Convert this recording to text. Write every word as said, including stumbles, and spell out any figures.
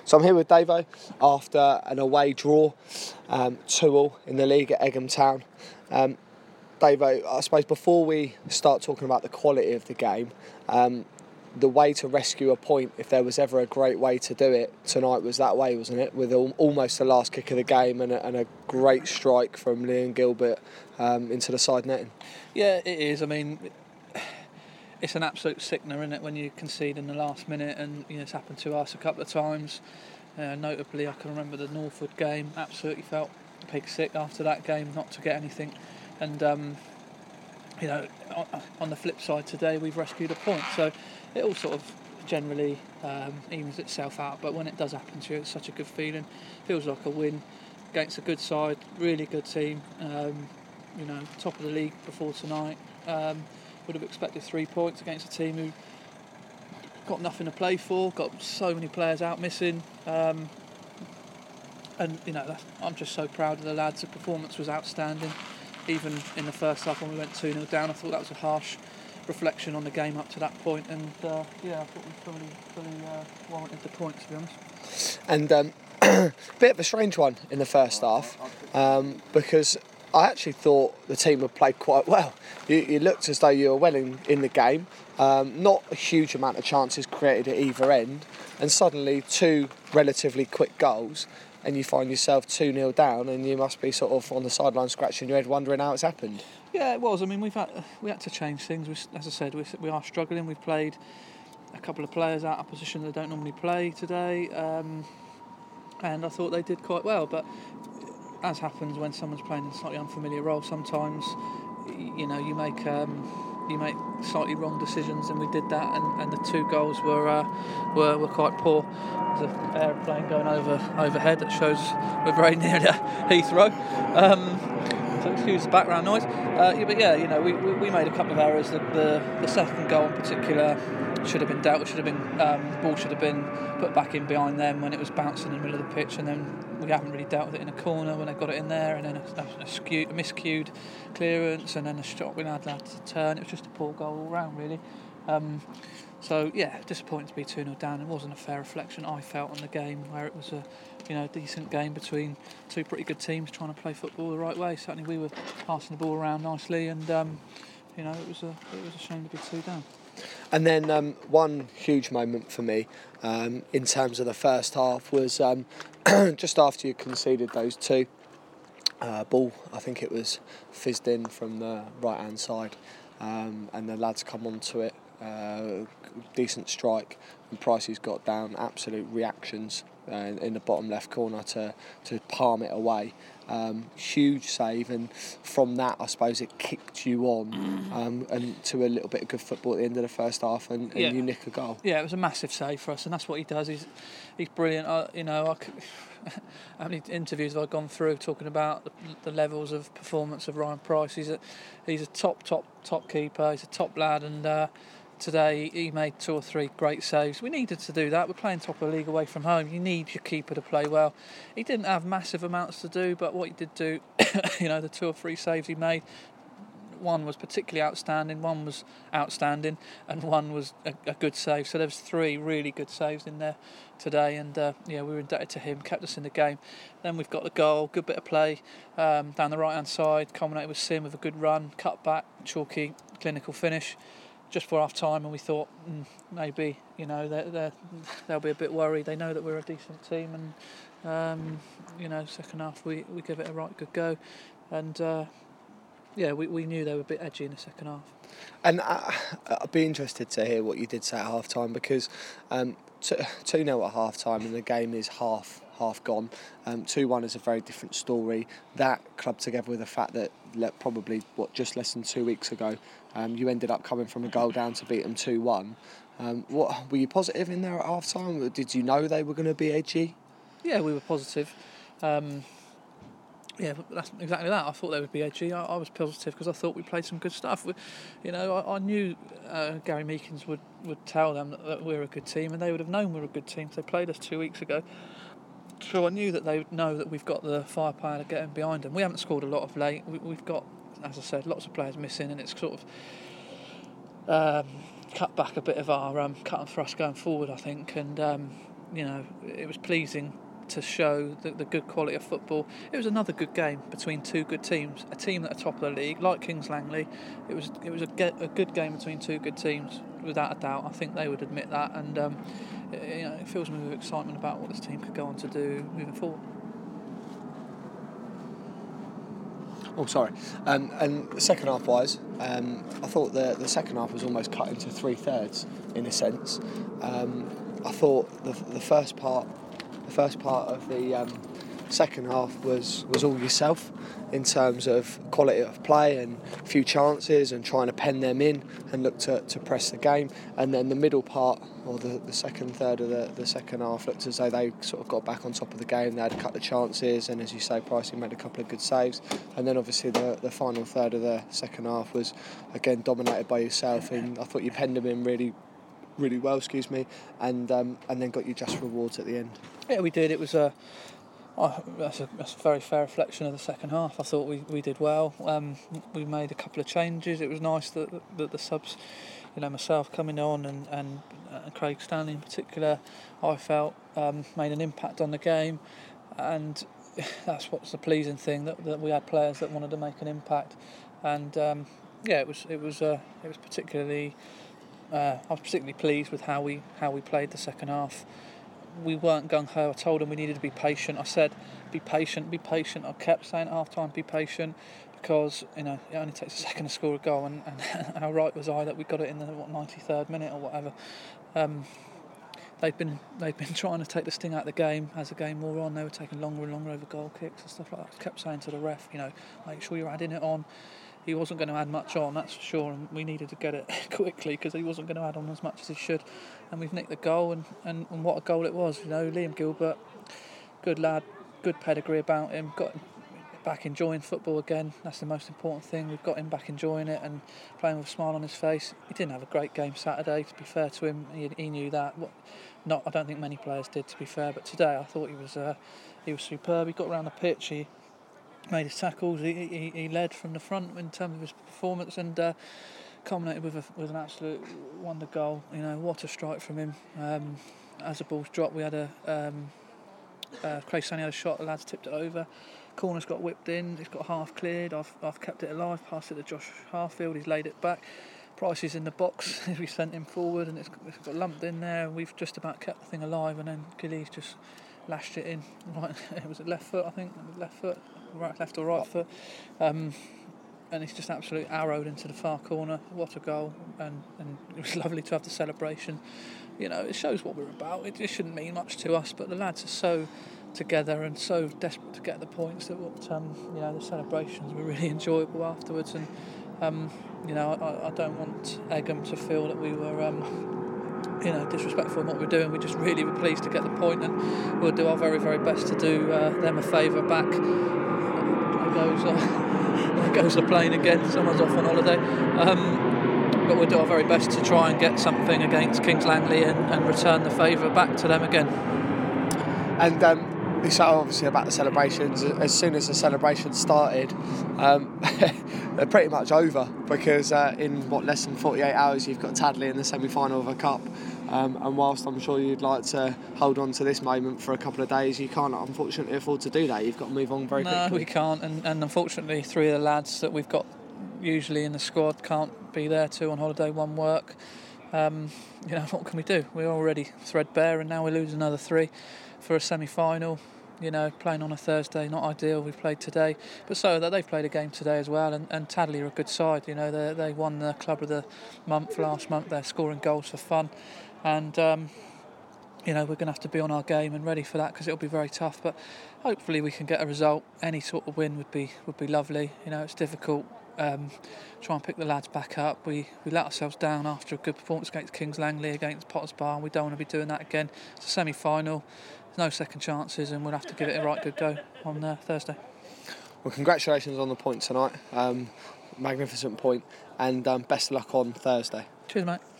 So I'm here with Davo after an away draw, um, two all in the league at Egham Town. Um, Davo, I suppose before we start talking about the quality of the game, um, the way to rescue a point, if there was ever a great way to do it, tonight was that way, wasn't it? With al- almost the last kick of the game and a, and a great strike from Liam Gilbert um, into the side netting. Yeah, it is. I mean, it's an absolute sickener, isn't it, when you concede in the last minute, and you know, it's happened to us a couple of times. Uh, notably, I can remember the Northwood game. Absolutely felt pig sick after that game not to get anything. And um, you know, on, on the flip side today, we've rescued a point. So it all sort of generally um, evens itself out. But when it does happen to you, it's such a good feeling. Feels like a win against a good side, really good team. Um, you know, top of the league before tonight. Um, would have expected three points against a team who got nothing to play for, got so many players out missing, um, and you know that's, I'm just so proud of the lads. The performance was outstanding. Even in the first half when we went two nil down, I thought that was a harsh reflection on the game up to that point, and uh, yeah, I thought we fully, fully uh, warranted the point, to be honest. And um, bit of a strange one in the first half, um, because I actually thought the team had played quite well. You, you looked as though you were well in, in the game. Um, not a huge amount of chances created at either end. And suddenly two relatively quick goals and you find yourself two nil down and you must be sort of on the sideline scratching your head wondering how it's happened. Yeah, it was. I mean, we've had, we had to change things. We, as I said, we, we are struggling. We've played a couple of players out of position that don't normally play today. Um, and I thought they did quite well. But as happens when someone's playing in a slightly unfamiliar role, sometimes you know you make um, you make slightly wrong decisions, and we did that. And, and the two goals were uh, were were quite poor. There's an aeroplane going over overhead that shows we're very near Heathrow. Um, so excuse the background noise. Uh, yeah, but yeah, you know we, we, we made a couple of errors. The, the the second goal in particular should have been dealt with. Should have been um, the ball should have been put back in behind them when it was bouncing in the middle of the pitch, and then we haven't really dealt with it in a corner when they got it in there, and then a, a, a, skewed, a miscued clearance, and then a shot we had to turn. It was just a poor goal all round, really. Um, so yeah, disappointing to be two nil down. It wasn't a fair reflection, I felt, on the game, where it was a you know decent game between two pretty good teams trying to play football the right way. Certainly we were passing the ball around nicely, and um, you know it was a it was a shame to be two down. And then um, one huge moment for me um, in terms of the first half was um, just after you conceded those two. Uh, ball, I think it was fizzed in from the right hand side, um, and the lads come onto it. Uh, decent strike, and Pricey's got down. Absolute reactions uh, in, in the bottom left corner to to palm it away. Um, huge save, and from that I suppose it kicked you on um, and to a little bit of good football at the end of the first half, and, and yeah. you nick a goal. Yeah, it was a massive save for us, and that's what he does. He's he's brilliant. I, you know, I could, how many interviews have I gone through talking about the, the levels of performance of Ryan Price? He's a he's a top top top keeper. He's a top lad, and uh, today he made two or three great saves. We needed to do that. We're playing top of the league away from home. You need your keeper to play well. He didn't have massive amounts to do, but what he did do, you know, the two or three saves he made, one was particularly outstanding, one was outstanding, and one was a, a good save. So there was three really good saves in there today, and uh, yeah, we were indebted to him, kept us in the game. Then we've got the goal, good bit of play um, down the right hand side, culminated with Sim with a good run, cut back, chalky, clinical finish. Just for half time, and we thought mm, maybe you know they're, they're, they'll be a bit worried. They know that we're a decent team, and um, you know second half we, we give it a right good go, and uh, yeah we, we knew they were a bit edgy in the second half. And I, I'd be interested to hear what you did say at half time, because um, two nil at half time and the game is half half gone. Um, two one is a very different story. That clubbed together with the fact that probably what just less than two weeks ago um, you ended up coming from a goal down to beat them two one. Um, what were you positive in there at half time? Did you know they were going to be edgy? Yeah, we were positive. Um, yeah, that's exactly that. I thought they would be edgy. I, I was positive because I thought we played some good stuff. We, you know, I, I knew uh, Gary Meekins would, would tell them that, that we're a good team, and they would have known we were a good team. So they played us two weeks ago. So I knew that they would know that we've got the firepower to get them behind them. We haven't scored a lot of late. We, we've got, as I said, lots of players missing, and it's sort of um, cut back a bit of our um, cut and thrust going forward, I think. And um, you know, it was pleasing to show the, the good quality of football. It was another good game between two good teams, a team that are top of the league, like Kings Langley. It was it was a, get, a good game between two good teams, without a doubt. I think they would admit that, and um, it, you know, it fills me with excitement about what this team could go on to do moving forward. Oh, sorry. Um, and second half wise, um, I thought the the second half was almost cut into three thirds in a sense. Um, I thought the the first part. The first part of the um, second half was, was all yourself in terms of quality of play and a few chances and trying to pen them in and look to, to press the game. And then the middle part, or the, the second third of the, the second half, looked as though they sort of got back on top of the game. They had a couple of chances, and as you say, Pricey made a couple of good saves. And then obviously the, the final third of the second half was again dominated by yourself, and I thought you penned them in really really well, excuse me, and um, and then got your just rewards at the end. Yeah, we did. It was a, oh, that's a, that's a very fair reflection of the second half. I thought we, we did well. Um, we made a couple of changes. It was nice that, that the subs, you know, myself coming on and, and uh, Craig Stanley in particular, I felt um, made an impact on the game, and that's what's the pleasing thing, that, that we had players that wanted to make an impact, and um, yeah, it was it was uh, it was particularly. Uh, I was particularly pleased with how we how we played the second half. We weren't gung-ho. I told them we needed to be patient. I said, be patient, be patient. I kept saying at half-time, be patient, because you know it only takes a second to score a goal, and, and how right was I that we got it in the what, ninety-third minute or whatever. Um, they've been they've been trying to take the sting out of the game as the game wore on. They were taking longer and longer over goal kicks and stuff like that. I kept saying to the ref, you know, make sure you're adding it on. He wasn't going to add much on, that's for sure, and we needed to get it quickly because he wasn't going to add on as much as he should. And we've nicked the goal, and, and, and what a goal it was. You know, Liam Gilbert, good lad, good pedigree about him, got him back enjoying football again. That's the most important thing. We've got him back enjoying it and playing with a smile on his face. He didn't have a great game Saturday, to be fair to him. He, he knew that. What, not, I don't think many players did, to be fair, but today I thought he was uh, he was superb. He got around the pitch. He made his tackles, he, he he led from the front in terms of his performance, and uh, culminated with a, with an absolute wonder goal. You know, what a strike from him. Um, as the ball's dropped, we had a um, uh, Craig Sanny had a shot, the lads tipped it over. Corner's got whipped in, it's got half cleared. I've I've kept it alive, passed it to Josh Harfield, he's laid it back. Price is in the box, we sent him forward, and it's, it's got lumped in there, and we've just about kept the thing alive, and then Gillies just lashed it in. Right, it was left foot, I think, left foot. Right, left or right foot, um, and it's just absolutely arrowed into the far corner. What a goal! And, and it was lovely to have the celebration. You know, it shows what we're about. It, it shouldn't mean much to us, but the lads are so together and so desperate to get the points that what um, you know, the celebrations were really enjoyable afterwards. And um, you know, I, I don't want Egham to feel that we were. Um, you know, disrespectful in what we're doing. We just really were pleased to get the point, and we'll do our very, very best to do uh, them a favour back. There goes, uh, there goes the plane again. Someone's off on holiday. Um, but we'll do our very best to try and get something against Kings Langley and, and return the favour back to them again. And um, we said obviously about the celebrations. As soon as the celebrations started, um, they're pretty much over, because uh, in what less than forty-eight hours you've got Tadley in the semi-final of a cup. Um, and whilst I'm sure you'd like to hold on to this moment for a couple of days, you can't unfortunately afford to do that. You've got to move on very no, quickly. No, we can't, and, and unfortunately three of the lads that we've got usually in the squad can't be there. Two on holiday, one work. Um, you know, what can we do? We're already threadbare, and now we lose another three for a semi-final. You know, playing on a Thursday, not ideal. We've played today, but so that they've played a game today as well. And, and Tadley are a good side. You know, they they won the club of the month last month. They're scoring goals for fun, and um, you know, we're going to have to be on our game and ready for that, because it'll be very tough. But hopefully we can get a result. Any sort of win would be would be lovely. You know, it's difficult. Um, try and pick the lads back up. We we let ourselves down after a good performance against Kings Langley, against Potters Bar, and we don't want to be doing that again. It's a semi-final. No second chances, and we'll have to give it a right good go on uh, Thursday. Well, congratulations on the point tonight. Um, magnificent point, and um, best of luck on Thursday. Cheers, mate.